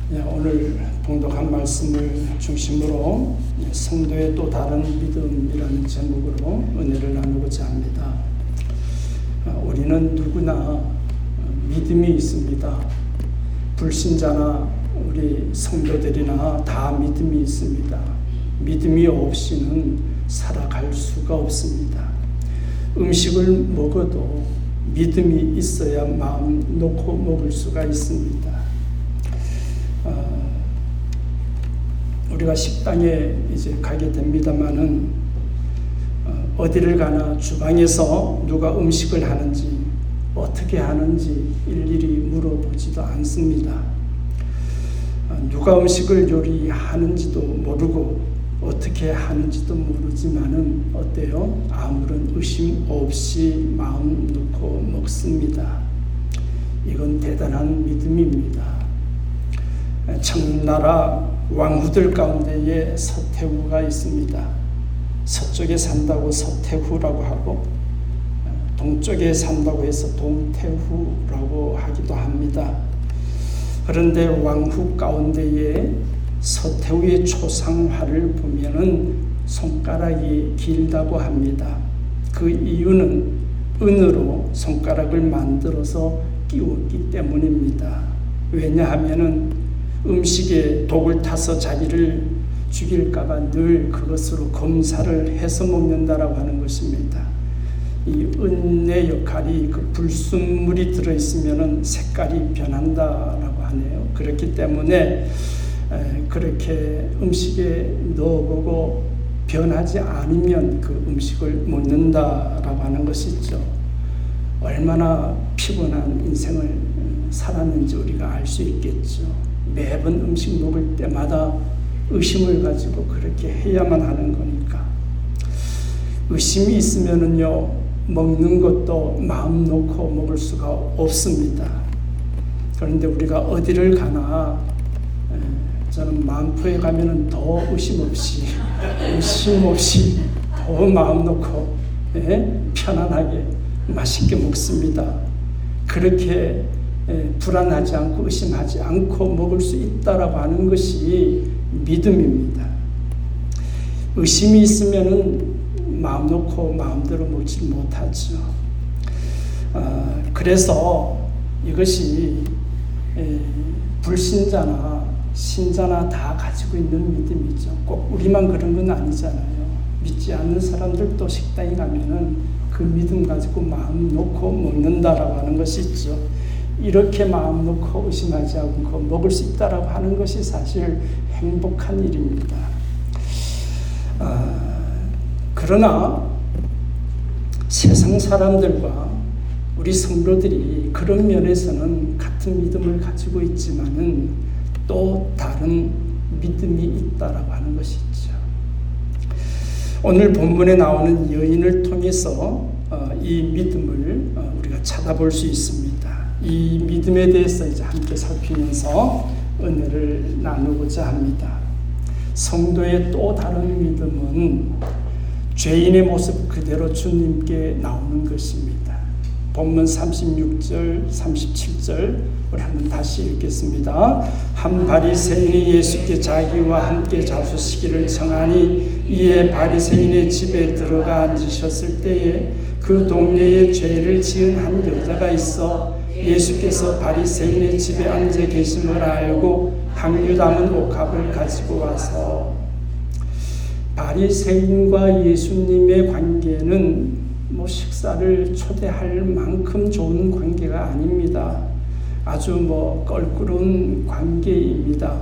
오늘 봉독한 말씀을 중심으로 성도의 또 다른 믿음이라는 제목으로 은혜를 나누고자 합니다. 우리는 누구나 믿음이 있습니다. 불신자나 우리 성도들이나 다 믿음이 있습니다. 믿음이 없이는 살아갈 수가 없습니다. 음식을 먹어도 믿음이 있어야 마음 놓고 먹을 수가 있습니다. 우리가 식당에 이제 가게 됩니다만은 어디를 가나 주방에서 누가 음식을 하는지 어떻게 하는지 일일이 물어보지도 않습니다. 누가 음식을 요리하는지도 모르고 어떻게 하는지도 모르지만은 어때요? 아무런 의심 없이 마음 놓고 먹습니다. 이건 대단한 믿음입니다. 청나라 왕후들 가운데에 서태후가 있습니다. 서쪽에 산다고 서태후라고 하고 동쪽에 산다고 해서 동태후라고 하기도 합니다. 그런데 왕후 가운데에 서태후의 초상화를 보면은 손가락이 길다고 합니다. 그 이유는 은으로 손가락을 만들어서 끼웠기 때문입니다. 왜냐하면은 음식에 독을 타서 자기를 죽일까봐 늘 그것으로 검사를 해서 먹는다라고 하는 것입니다. 이 은의 역할이 그 불순물이 들어있으면 색깔이 변한다라고 하네요. 그렇기 때문에 그렇게 음식에 넣어보고 변하지 않으면 그 음식을 먹는다라고 하는 것이죠. 얼마나 피곤한 인생을 살았는지 우리가 알 수 있겠죠. 매번 음식 먹을 때마다 의심을 가지고 그렇게 해야만 하는 거니까. 의심이 있으면은요, 먹는 것도 마음 놓고 먹을 수가 없습니다. 그런데 우리가 어디를 가나, 저는 마음포에 가면은 더 의심 없이 더 마음 놓고 편안하게 맛있게 먹습니다. 그렇게 불안하지 않고 의심하지 않고 먹을 수 있다라고 하는 것이 믿음입니다. 의심이 있으면은 마음 놓고 마음대로 먹지 못하죠. 그래서 이것이 불신자나 신자나 다 가지고 있는 믿음이죠. 꼭 우리만 그런 건 아니잖아요. 믿지 않는 사람들도 식당에 가면은 그 믿음 가지고 마음 놓고 먹는다라고 하는 것이 있죠. 이렇게 마음 놓고 의심하지 않고 먹을 수 있다라고 하는 것이 사실 행복한 일입니다. 그러나 세상 사람들과 우리 성도들이 그런 면에서는 같은 믿음을 가지고 있지만은 또 다른 믿음이 있다라고 하는 것이죠. 오늘 본문에 나오는 여인을 통해서 이 믿음을 우리가 찾아볼 수 있습니다. 이 믿음에 대해서 이제 함께 살피면서 은혜를 나누고자 합니다. 성도의 또 다른 믿음은 죄인의 모습 그대로 주님께 나오는 것입니다. 본문 36절, 37절 우리 한번 다시 읽겠습니다. 한 바리새인이 예수께 자기와 함께 자수시기를 청하니 이에 바리새인의 집에 들어가 앉으셨을 때에 그 동네에 죄를 지은 한 여자가 있어 예수께서 바리새인의 집에 앉아 계심을 알고 향유 담은 옥합을 가지고 와서 바리새인과 예수님의 관계는 식사를 초대할 만큼 좋은 관계가 아닙니다. 아주 껄끄러운 관계입니다.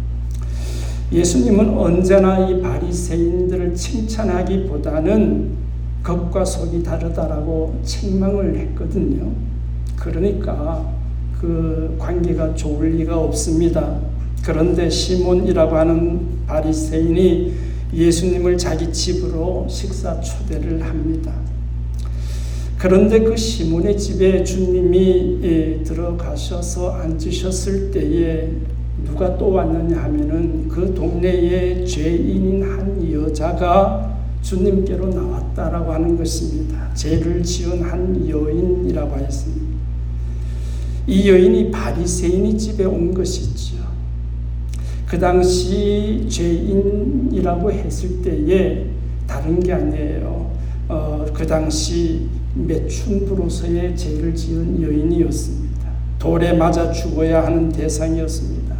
예수님은 언제나 이 바리새인들을 칭찬하기보다는 겉과 속이 다르다라고 책망을 했거든요. 그러니까 그 관계가 좋을 리가 없습니다. 그런데 시몬이라고 하는 바리새인이 예수님을 자기 집으로 식사 초대를 합니다. 그런데 그 시몬의 집에 주님이 들어가셔서 앉으셨을 때에 누가 또 왔느냐 하면은 그 동네에 죄인인 한 여자가 주님께로 나왔다라고 하는 것입니다. 죄를 지은 한 여인이라고 했습니다. 이 여인이 바리새인의 집에 온 것이죠. 그 당시 죄인이라고 했을 때에 다른 게 아니에요. 그 당시 매춘부로서의 죄를 지은 여인이었습니다. 돌에 맞아 죽어야 하는 대상이었습니다.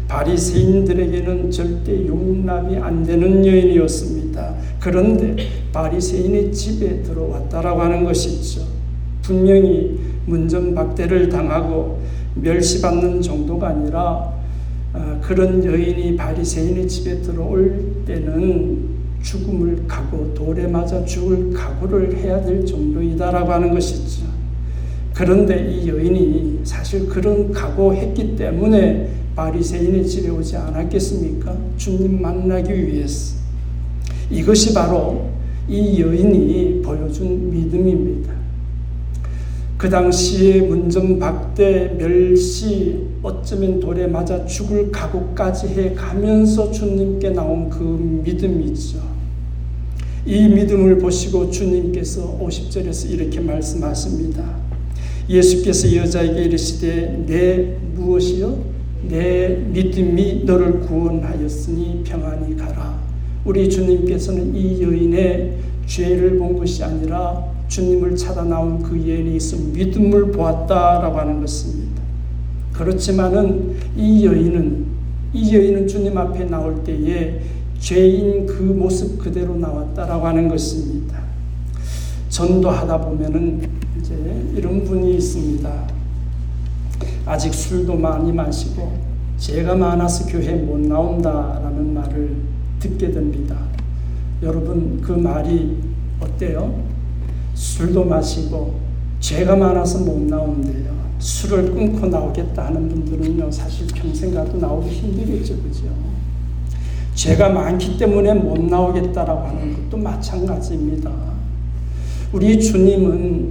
바리새인들에게는 절대 용납이 안 되는 여인이었습니다. 그런데 바리새인의 집에 들어왔다라고 하는 것이죠. 분명히 문전박대를 당하고 멸시받는 정도가 아니라 그런 여인이 바리새인의 집에 들어올 때는 죽음을 각오, 돌에 맞아 죽을 각오를 해야 될 정도이다라고 하는 것이죠. 그런데 이 여인이 사실 그런 각오했기 때문에 바리새인의 집에 오지 않았겠습니까? 주님 만나기 위해서. 이것이 바로 이 여인이 보여준 믿음입니다. 그 당시에 문전박대, 멸시, 어쩌면 돌에 맞아 죽을 각오까지 해가면서 주님께 나온 그 믿음이죠. 이 믿음을 보시고 주님께서 50절에서 이렇게 말씀하십니다. 예수께서 여자에게 이르시되 내 무엇이요? 내 믿음이 너를 구원하였으니 평안히 가라. 우리 주님께서는 이 여인의 죄를 본 것이 아니라 주님을 찾아 나온 그 여인이 있어 믿음을 보았다라고 하는 것입니다. 그렇지만은 이 여인은 주님 앞에 나올 때에 죄인 그 모습 그대로 나왔다라고 하는 것입니다. 전도하다 보면은 이제 이런 분이 있습니다. 아직 술도 많이 마시고 죄가 많아서 교회 못 나온다라는 말을 듣게 됩니다. 여러분, 그 말이 어때요? 술도 마시고 죄가 많아서 못 나온대요. 술을 끊고 나오겠다 하는 분들은요, 사실 평생 가도 나오기 힘들겠죠, 그죠? 죄가 많기 때문에 못 나오겠다라고 하는 것도 마찬가지입니다. 우리 주님은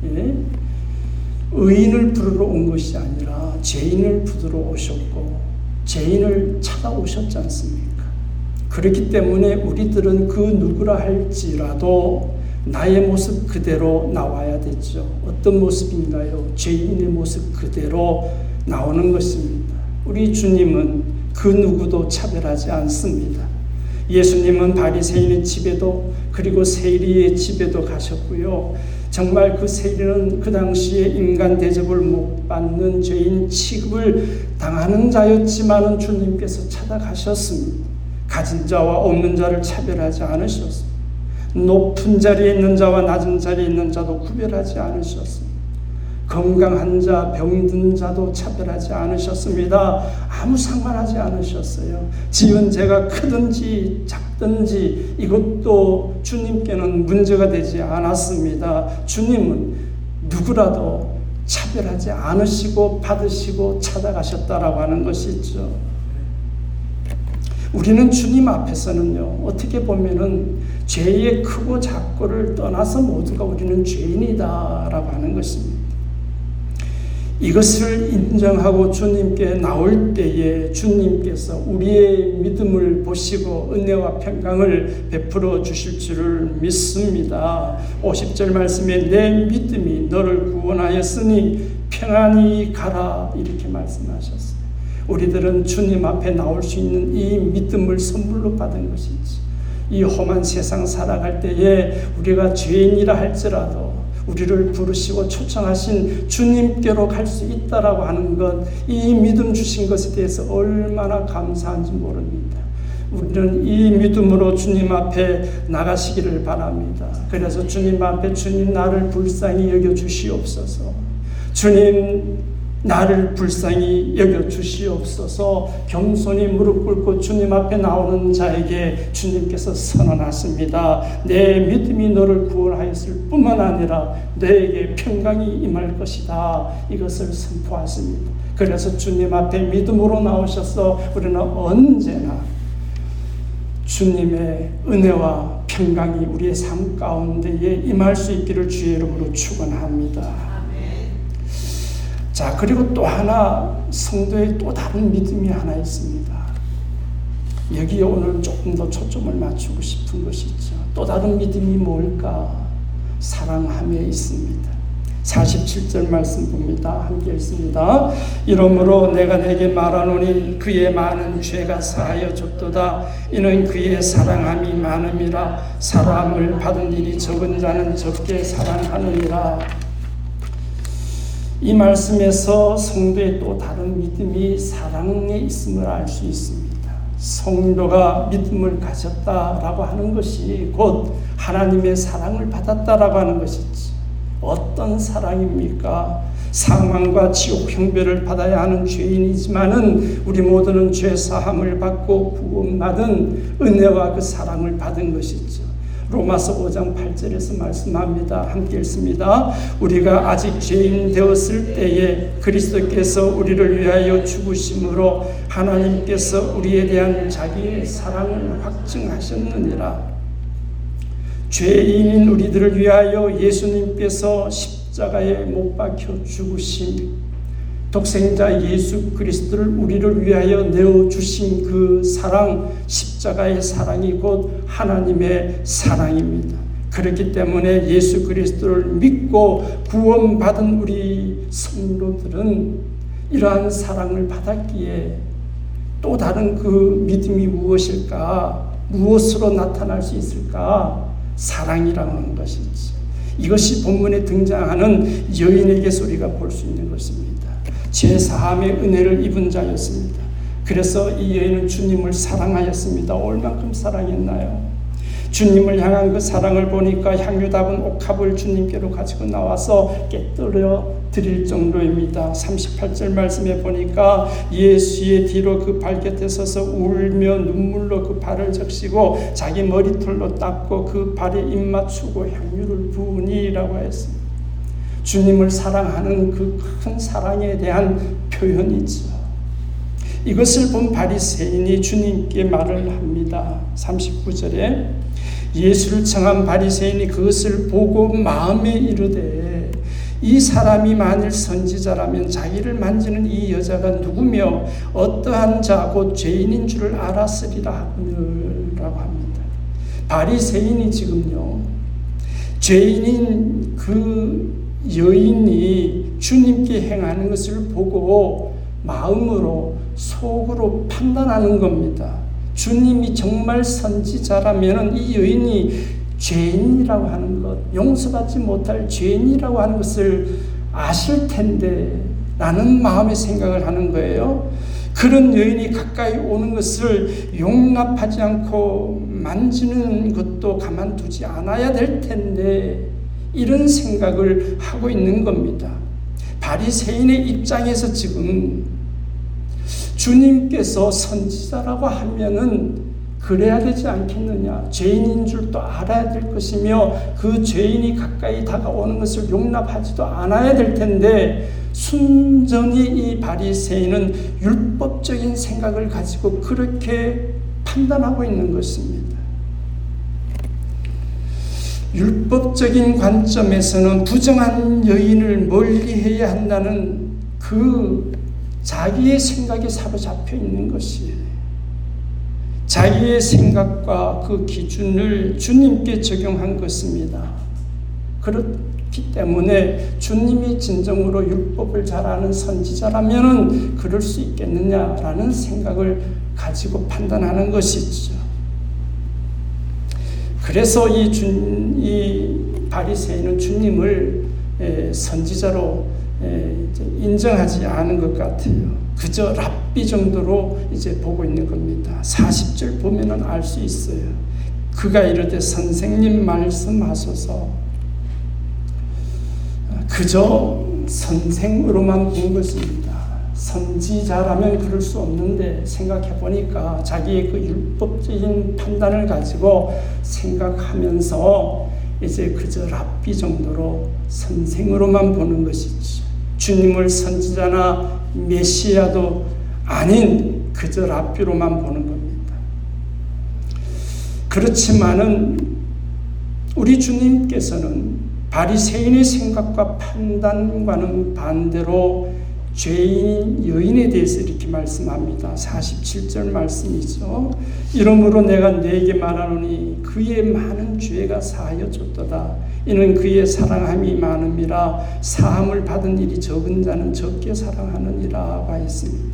의인을 부르러 온 것이 아니라 죄인을 부르러 오셨고 죄인을 찾아오셨지 않습니까? 그렇기 때문에 우리들은 그 누구라 할지라도 나의 모습 그대로 나와야 되죠. 어떤 모습인가요? 죄인의 모습 그대로 나오는 것입니다. 우리 주님은 그 누구도 차별하지 않습니다. 예수님은 바리새인의 집에도 그리고 세리의 집에도 가셨고요. 정말 그 세리는 그 당시에 인간 대접을 못 받는 죄인 취급을 당하는 자였지만은 주님께서 찾아가셨습니다. 가진 자와 없는 자를 차별하지 않으셨습니다. 높은 자리에 있는 자와 낮은 자리에 있는 자도 구별하지 않으셨습니다. 건강한 자, 병든 자도 차별하지 않으셨습니다. 아무 상관하지 않으셨어요. 지은 죄가 크든지 작든지 이것도 주님께는 문제가 되지 않았습니다. 주님은 누구라도 차별하지 않으시고 받으시고 찾아가셨다라고 하는 것이죠. 우리는 주님 앞에서는요, 어떻게 보면은 죄의 크고 작고를 떠나서 모두가 우리는 죄인이다라고 하는 것입니다. 이것을 인정하고 주님께 나올 때에 주님께서 우리의 믿음을 보시고 은혜와 평강을 베풀어 주실 줄을 믿습니다. 50절 말씀에 내 믿음이 너를 구원하였으니 평안히 가라 이렇게 말씀하셨어요. 우리들은 주님 앞에 나올 수 있는 이 믿음을 선물로 받은 것이지. 이 험한 세상 살아갈 때에 우리가 죄인이라 할지라도 우리를 부르시고 초청하신 주님께로 갈 수 있다라고 하는 것, 이 믿음 주신 것에 대해서 얼마나 감사한지 모릅니다. 우리는 이 믿음으로 주님 앞에 나가시기를 바랍니다. 그래서 주님 앞에 주님 나를 불쌍히 여겨 주시옵소서. 주님 나를 불쌍히 여겨 주시옵소서. 겸손히 무릎 꿇고 주님 앞에 나오는 자에게 주님께서 선언하십니다. 내 믿음이 너를 구원하였을 뿐만 아니라 너에게 평강이 임할 것이다. 이것을 선포하십니다. 그래서 주님 앞에 믿음으로 나오셔서 우리는 언제나 주님의 은혜와 평강이 우리의 삶 가운데에 임할 수 있기를 주의 이름으로 축원합니다. 자, 그리고 또 하나 성도의 또 다른 믿음이 하나 있습니다. 여기에 오늘 조금 더 초점을 맞추고 싶은 것이죠. 또 다른 믿음이 뭘까? 사랑함에 있습니다. 47절 말씀 봅니다. 함께 읽습니다. 이러므로 내가 내게 말하노니 그의 많은 죄가 사하여 줬도다. 이는 그의 사랑함이 많음이라. 사랑을 받은 일이 적은 자는 적게 사랑하느니라. 이 말씀에서 성도의 또 다른 믿음이 사랑에 있음을 알 수 있습니다. 성도가 믿음을 가졌다라고 하는 것이 곧 하나님의 사랑을 받았다라고 하는 것이지. 어떤 사랑입니까? 사망과 지옥 형벌을 받아야 하는 죄인이지만은 우리 모두는 죄 사함을 받고 구원받은 은혜와 그 사랑을 받은 것이죠. 로마서 5장 8절에서 말씀합니다. 함께 읽습니다. 우리가 아직 죄인 되었을 때에 그리스도께서 우리를 위하여 죽으심으로 하나님께서 우리에 대한 자기의 사랑을 확증하셨느니라. 죄인인 우리들을 위하여 예수님께서 십자가에 못 박혀 죽으심, 독생자 예수 그리스도를 우리를 위하여 내어주신 그 사랑, 십자가의 사랑이 곧 하나님의 사랑입니다. 그렇기 때문에 예수 그리스도를 믿고 구원받은 우리 성도들은 이러한 사랑을 받았기에 또 다른 그 믿음이 무엇일까? 무엇으로 나타날 수 있을까? 사랑이라고 하는 것이지. 이것이 본문에 등장하는 여인에게서 우리가 볼 수 있는 것입니다. 죄사함의 은혜를 입은 자였습니다. 그래서 이 여인은 주님을 사랑하였습니다. 얼만큼 사랑했나요? 주님을 향한 그 사랑을 보니까 향유답은 옥합을 주님께로 가지고 나와서 깨뜨려 드릴 정도입니다. 38절 말씀에 보니까 예수의 뒤로 그 발 곁에 서서 울며 눈물로 그 발을 적시고 자기 머리털로 닦고 그 발에 입 맞추고 향유를 부으니라고 했습니다. 주님을 사랑하는 그 큰 사랑에 대한 표현이죠. 이것을 본 바리새인이 주님께 말을 합니다. 39절에 예수를 청한 바리새인이 그것을 보고 마음에 이르되 이 사람이 만일 선지자라면 자기를 만지는 이 여자가 누구며 어떠한 자 곧 죄인인 줄을 알았으리라 하느라고 합니다. 바리새인이 지금요, 죄인인 그 여인이 주님께 행하는 것을 보고 마음으로 속으로 판단하는 겁니다. 주님이 정말 선지자라면 이 여인이 죄인이라고 하는 것, 용서받지 못할 죄인이라고 하는 것을 아실 텐데 라는 마음의 생각을 하는 거예요. 그런 여인이 가까이 오는 것을 용납하지 않고 만지는 것도 가만두지 않아야 될 텐데 이런 생각을 하고 있는 겁니다. 바리새인의 입장에서 지금 주님께서 선지자라고 하면은 그래야 되지 않겠느냐. 죄인인 줄도 알아야 될 것이며 그 죄인이 가까이 다가오는 것을 용납하지도 않아야 될 텐데 순전히 이 바리새인은 율법적인 생각을 가지고 그렇게 판단하고 있는 것입니다. 율법적인 관점에서는 부정한 여인을 멀리해야 한다는 그 자기의 생각에 사로잡혀 있는 것이에요. 자기의 생각과 그 기준을 주님께 적용한 것입니다. 그렇기 때문에 주님이 진정으로 율법을 잘 아는 선지자라면 그럴 수 있겠느냐라는 생각을 가지고 판단하는 것이죠. 그래서 이 바리새인은 주님을 선지자로 인정하지 않은 것 같아요. 그저 랍비 정도로 이제 보고 있는 겁니다. 40절 보면은 알 수 있어요. 그가 이르되 선생님 말씀하소서. 그저 선생으로만 본 것입니다. 선지자라면 그럴 수 없는데 생각해 보니까 자기의 그 율법적인 판단을 가지고 생각하면서 이제 그저 랍비 정도로 선생으로만 보는 것이죠. 주님을 선지자나 메시아도 아닌 그저 랍비로만 보는 겁니다. 그렇지만은 우리 주님께서는 바리새인의 생각과 판단과는 반대로 죄인 여인에 대해서 이렇게 말씀합니다. 47절 말씀이죠. 이러므로 내가 네게 말하노니 그의 많은 죄가 사하여졌도다. 이는 그의 사랑함이 많음이라. 사함을 받은 일이 적은 자는 적게 사랑하느니라 하였습니다.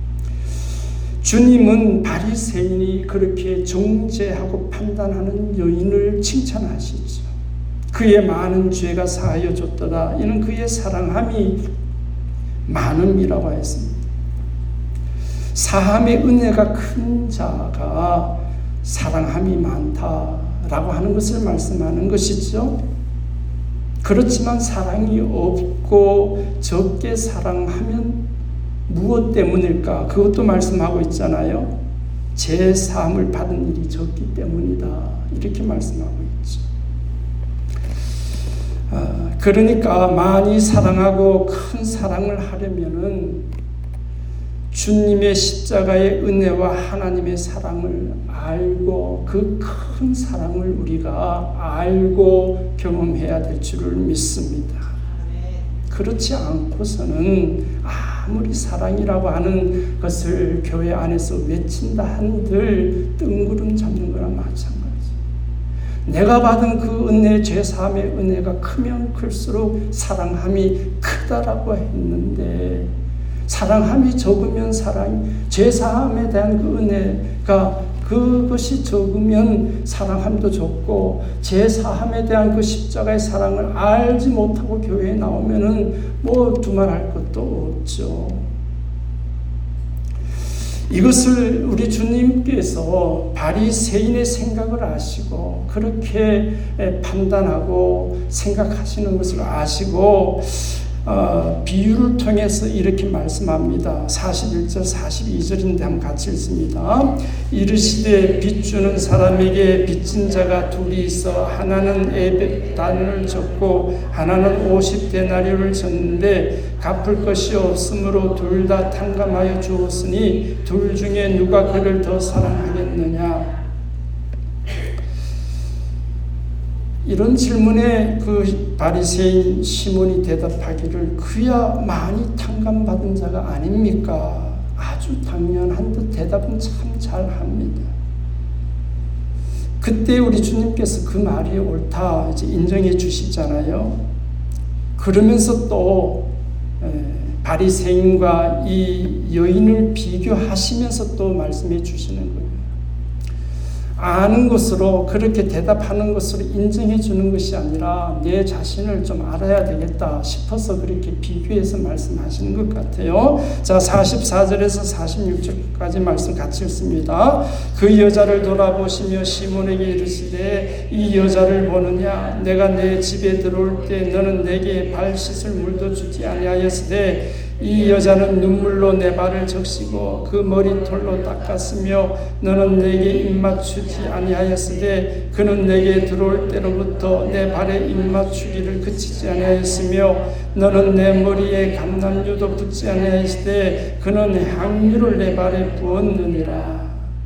주님은 바리새인이 그렇게 정죄하고 판단하는 여인을 칭찬하시죠. 그의 많은 죄가 사하여졌도다. 이는 그의 사랑함이 많음이라고 하였습니다. 사함의 은혜가 큰 자가 사랑함이 많다라고 하는 것을 말씀하는 것이죠. 그렇지만 사랑이 없고 적게 사랑하면 무엇 때문일까? 그것도 말씀하고 있잖아요. 제 사함을 받은 일이 적기 때문이다. 이렇게 말씀하고 있죠. 그러니까 많이 사랑하고 큰 사랑을 하려면은 주님의 십자가의 은혜와 하나님의 사랑을 알고 그 큰 사랑을 우리가 알고 경험해야 될 줄을 믿습니다. 그렇지 않고서는 아무리 사랑이라고 하는 것을 교회 안에서 외친다 한들 뜬구름 잡는 거랑 마찬가지. 내가 받은 그 은혜, 죄사함의 은혜가 크면 클수록 사랑함이 크다라고 했는데, 사랑함이 적으면 죄사함에 대한 그 은혜가 그것이 적으면 사랑함도 적고, 죄사함에 대한 그 십자가의 사랑을 알지 못하고 교회에 나오면은 뭐 두말할 것도 없죠. 이것을 우리 주님께서 바리새인의 생각을 아시고 그렇게 판단하고 생각하시는 것을 아시고 비유를 통해서 이렇게 말씀합니다. 41절 42절인데 한번 같이 읽습니다. 이르시되 빚주는 사람에게 빚진 자가 둘이 있어 하나는 에베단을 졌고 하나는 50데나리온을 졌는데 갚을 것이 없으므로 둘 다 탕감하여 주었으니 둘 중에 누가 그를 더 사랑하겠느냐. 이런 질문에 그 바리새인 시몬이 대답하기를 그야 많이 탕감받은 자가 아닙니까? 아주 당연한 듯 대답은 참 잘합니다. 그때 우리 주님께서 그 말이 옳다 이제 인정해 주시잖아요. 그러면서 또 바리새인과 이 여인을 비교하시면서 또 말씀해 주시는 거예요. 아는 것으로 그렇게 대답하는 것으로 인정해 주는 것이 아니라 내 자신을 좀 알아야 되겠다 싶어서 그렇게 비교해서 말씀하시는 것 같아요. 자, 44절에서 46절까지 말씀 같이 읽습니다. 그 여자를 돌아보시며 시몬에게 이르시되 이 여자를 보느냐? 내가 내 집에 들어올 때 너는 내게 발 씻을 물도 주지 아니하였으되 이 여자는 눈물로 내 발을 적시고 그 머리털로 닦았으며 너는 내게 입맞추지 아니하였으되 그는 내게 들어올 때로부터 내 발에 입맞추기를 그치지 아니하였으며 너는 내 머리에 감람유도 붓지 아니하였으되 그는 향유를 내 발에 부었느니라.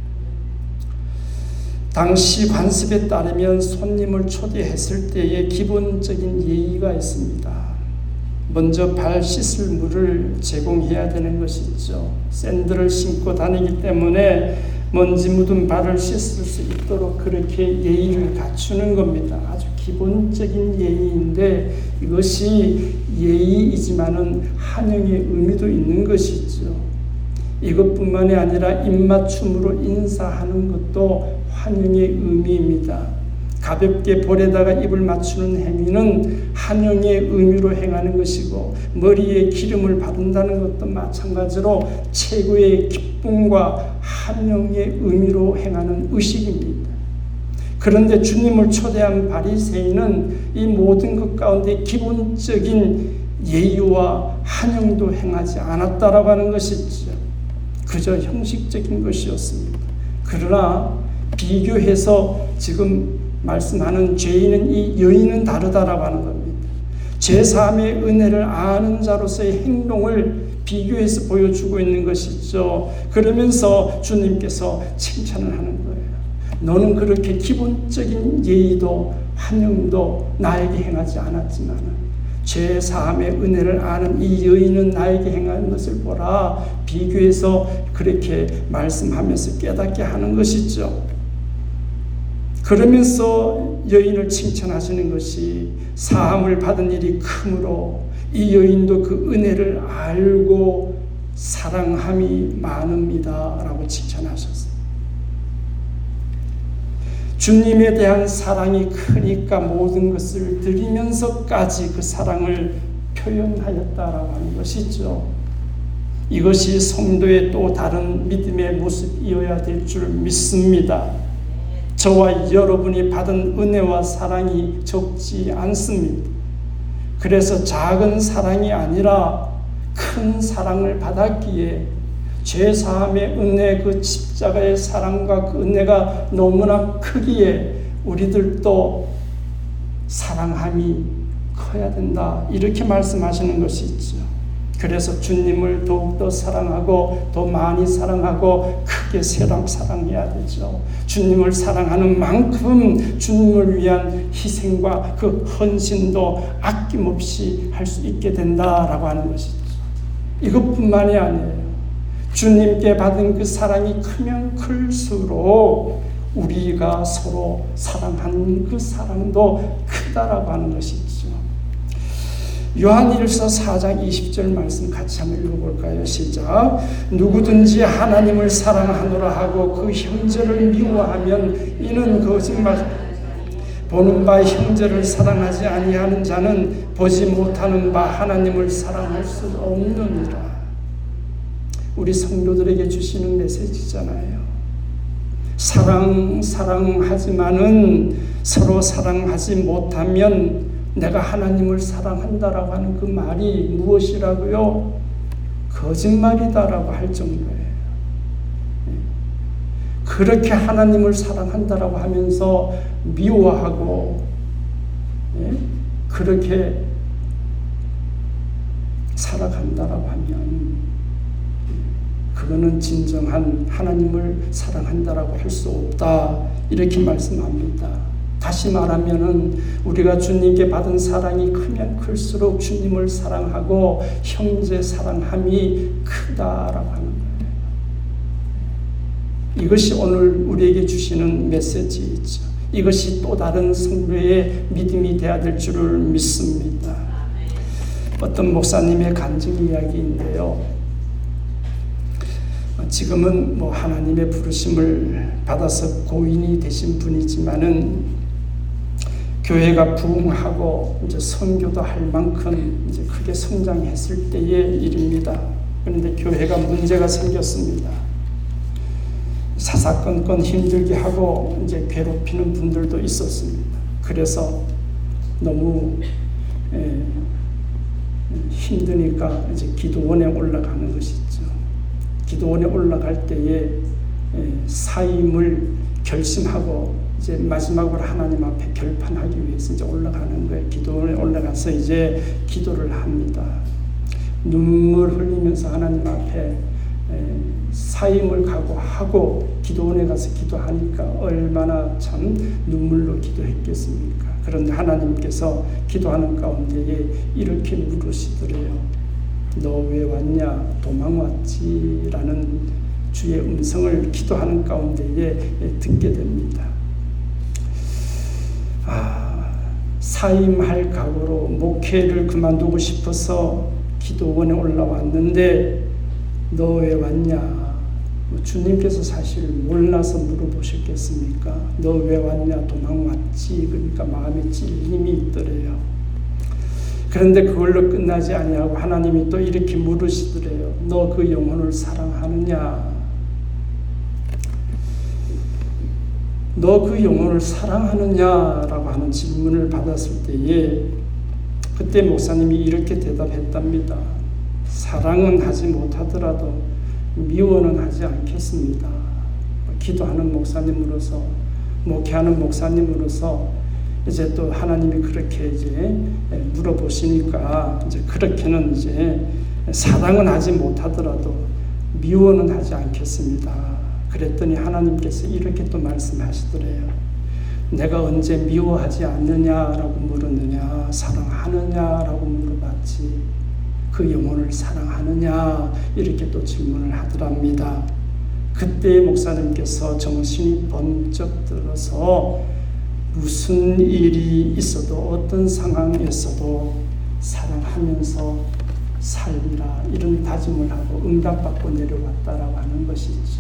당시 관습에 따르면 손님을 초대했을 때의 기본적인 예의가 있습니다. 먼저 발 씻을 물을 제공해야 되는 것이죠. 샌들을 신고 다니기 때문에 먼지 묻은 발을 씻을 수 있도록 그렇게 예의를 갖추는 겁니다. 아주 기본적인 예의인데 이것이 예의이지만은 한영의 의미도 있는 것이죠. 이것뿐만이 아니라 입맞춤으로 인사하는 것도 환영의 의미입니다. 가볍게 볼에다가 입을 맞추는 행위는 한영의 의미로 행하는 것이고 머리에 기름을 바른다는 것도 마찬가지로 최고의 기쁨과 한영의 의미로 행하는 의식입니다. 그런데 주님을 초대한 바리새인은 이 모든 것 가운데 기본적인 예의와 한영도 행하지 않았다라고 하는 것이죠. 그저 형식적인 것이었습니다. 그러나 비교해서 지금 말씀하는 죄인은 이 여인은 다르다라고 하는 겁니다. 죄사함의 은혜를 아는 자로서의 행동을 비교해서 보여주고 있는 것이죠. 그러면서 주님께서 칭찬을 하는 거예요. 너는 그렇게 기본적인 예의도 환영도 나에게 행하지 않았지만 죄 사함의 은혜를 아는 이 여인은 나에게 행한 것을 보라. 비교해서 그렇게 말씀하면서 깨닫게 하는 것이죠. 그러면서 여인을 칭찬하시는 것이 사함을 받은 일이 크므로 이 여인도 그 은혜를 알고 사랑함이 많습니다 라고 칭찬하셨어요. 주님에 대한 사랑이 크니까 모든 것을 드리면서까지 그 사랑을 표현하였다라고 하는 것이죠. 이것이 성도의 또 다른 믿음의 모습이어야 될 줄 믿습니다. 저와 여러분이 받은 은혜와 사랑이 적지 않습니다. 그래서 작은 사랑이 아니라 큰 사랑을 받았기에 죄사함의 은혜, 그 십자가의 사랑과 그 은혜가 너무나 크기에 우리들도 사랑함이 커야 된다, 이렇게 말씀하시는 것이 있죠. 그래서 주님을 더욱더 사랑하고 더 많이 사랑하고 크게 사랑해야 되죠. 주님을 사랑하는 만큼 주님을 위한 희생과 그 헌신도 아낌없이 할 수 있게 된다라고 하는 것이죠. 이것뿐만이 아니에요. 주님께 받은 그 사랑이 크면 클수록 우리가 서로 사랑하는 그 사랑도 크다라고 하는 것이죠. 요한일서 4장 20절 말씀 같이 한번 읽어볼까요? 시작. 누구든지 하나님을 사랑하노라 하고 그 형제를 미워하면 이는 거짓말. 보는 바 형제를 사랑하지 아니하는 자는 보지 못하는 바 하나님을 사랑할 수 없느니라. 우리 성도들에게 주시는 메시지잖아요. 사랑하지만은 서로 사랑하지 못하면 내가 하나님을 사랑한다라고 하는 그 말이 무엇이라고요? 거짓말이다라고 할 정도예요. 그렇게 하나님을 사랑한다라고 하면서 미워하고 그렇게 살아간다라고 하면 그거는 진정한 하나님을 사랑한다라고 할 수 없다, 이렇게 말씀합니다. 다시 말하면은 우리가 주님께 받은 사랑이 크면 클수록 주님을 사랑하고 형제 사랑함이 크다라고 하는 거예요. 이것이 오늘 우리에게 주시는 메시지이죠. 이것이 또 다른 성도의 믿음이 되어야 될 줄을 믿습니다. 어떤 목사님의 간증 이야기인데요. 지금은 하나님의 부르심을 받아서 고인이 되신 분이지만은 교회가 부흥하고 이제 선교도 할 만큼 이제 크게 성장했을 때의 일입니다. 그런데 교회가 문제가 생겼습니다. 사사건건 힘들게 하고 이제 괴롭히는 분들도 있었습니다. 그래서 너무 힘드니까 이제 기도원에 올라가는 것이죠. 기도원에 올라갈 때에 사임을 결심하고 이제 마지막으로 하나님 앞에 결판하기 위해서 이제 올라가는 거예요. 기도원에 올라가서 이제 기도를 합니다. 눈물 흘리면서 하나님 앞에 사임을 각오하고 기도원에 가서 기도하니까 얼마나 참 눈물로 기도했겠습니까? 그런데 하나님께서 기도하는 가운데에 이렇게 물으시더래요. 너 왜 왔냐? 도망왔지? 라는 주의 음성을 기도하는 가운데에 듣게 됩니다. 사임할 각오로 목회를 그만두고 싶어서 기도원에 올라왔는데 너 왜 왔냐? 주님께서 사실 몰라서 물어보셨겠습니까? 너 왜 왔냐? 도망왔지? 그러니까 마음에 찔림이 있더래요. 그런데 그걸로 끝나지 아니하고 하나님이 또 이렇게 물으시더래요. 너 그 영혼을 사랑하느냐? 너 그 영혼을 사랑하느냐라고 하는 질문을 받았을 때에 그때 목사님이 이렇게 대답했답니다. 사랑은 하지 못하더라도 미워는 하지 않겠습니다. 기도하는 목사님으로서, 목회하는 목사님으로서 이제 또 하나님이 그렇게 이제 물어보시니까 이제 그렇게는 이제 사랑은 하지 못하더라도 미워는 하지 않겠습니다. 그랬더니 하나님께서 이렇게 또 말씀하시더래요. 내가 언제 미워하지 않느냐라고 물었느냐, 사랑하느냐라고 물어봤지, 그 영혼을 사랑하느냐 이렇게 또 질문을 하더랍니다. 그때 목사님께서 정신이 번쩍 들어서 무슨 일이 있어도 어떤 상황에서도 사랑하면서 살리라 이런 다짐을 하고 응답받고 내려왔다라고 하는 것이죠.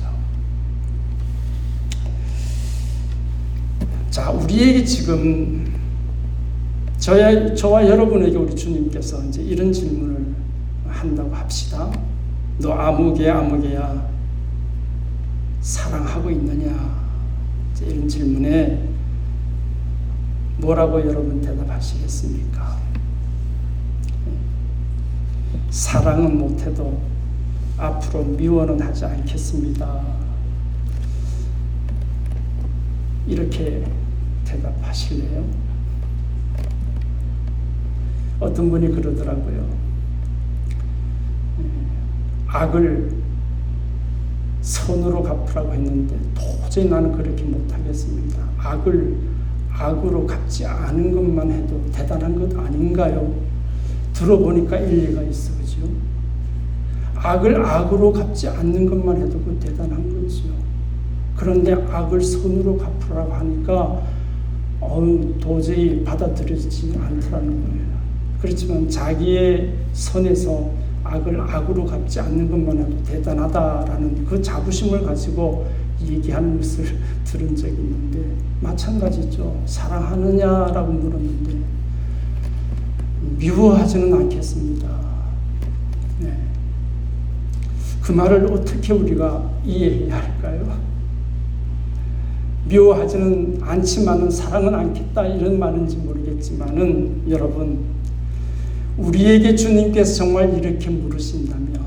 자, 우리에게 지금 저와 여러분에게 우리 주님께서 이제 이런 질문을 한다고 합시다. 너 아무개야 사랑하고 있느냐? 이제 이런 질문에 뭐라고 여러분 대답하시겠습니까? 사랑은 못해도 앞으로 미워는 하지 않겠습니다. 이렇게 대답하실래요? 어떤 분이 그러더라고요. 악을 선으로 갚으라고 했는데 도저히 나는 그렇게 못하겠습니다. 악을 악으로 갚지 않은 것만 해도 대단한 것 아닌가요? 들어보니까 일리가 있어, 그죠? 악을 악으로 갚지 않는 것만 해도 그 대단한 거죠. 그런데 악을 선으로 갚으라고 하니까 도저히 받아들여지지 않더라는 거예요. 그렇지만 자기의 선에서 악을 악으로 갚지 않는 것만 해도 대단하다라는 그 자부심을 가지고 얘기하는 것을 들은 적이 있는데, 마찬가지죠. 사랑하느냐라고 물었는데 미워하지는 않겠습니다. 네. 그 말을 어떻게 우리가 이해해야 할까요? 미워하지는 않지만은 사랑은 않겠다 이런 말인지 모르겠지만은, 여러분, 우리에게 주님께서 정말 이렇게 물으신다면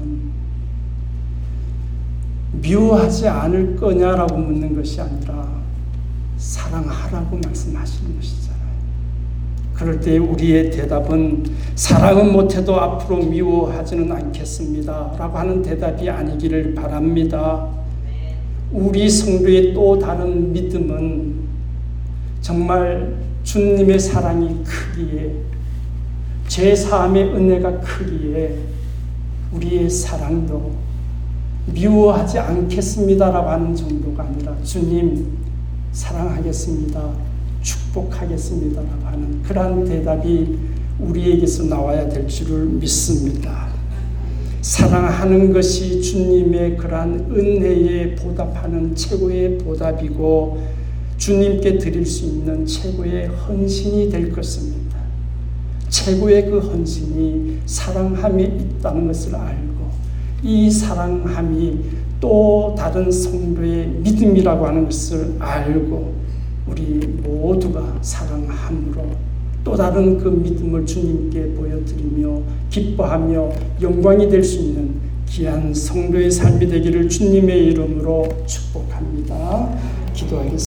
미워하지 않을 거냐라고 묻는 것이 아니라 사랑하라고 말씀하시는 것이잖아요. 그럴 때 우리의 대답은 사랑은 못해도 앞으로 미워하지는 않겠습니다 라고 하는 대답이 아니기를 바랍니다. 우리 성도의 또 다른 믿음은 정말 주님의 사랑이 크기에, 죄사함의 은혜가 크기에 우리의 사랑도 미워하지 않겠습니다라고 하는 정도가 아니라 주님 사랑하겠습니다, 축복하겠습니다라고 하는 그러한 대답이 우리에게서 나와야 될 줄을 믿습니다. 사랑하는 것이 주님의 그러한 은혜에 보답하는 최고의 보답이고 주님께 드릴 수 있는 최고의 헌신이 될 것입니다. 최고의 그 헌신이 사랑함에 있다는 것을 알고, 이 사랑함이 또 다른 성도의 믿음이라고 하는 것을 알고, 우리 모두가 사랑함으로 또 다른 그 믿음을 주님께 보여드리며 기뻐하며 영광이 될 수 있는 귀한 성도의 삶이 되기를 주님의 이름으로 축복합니다. 기도하겠습니다.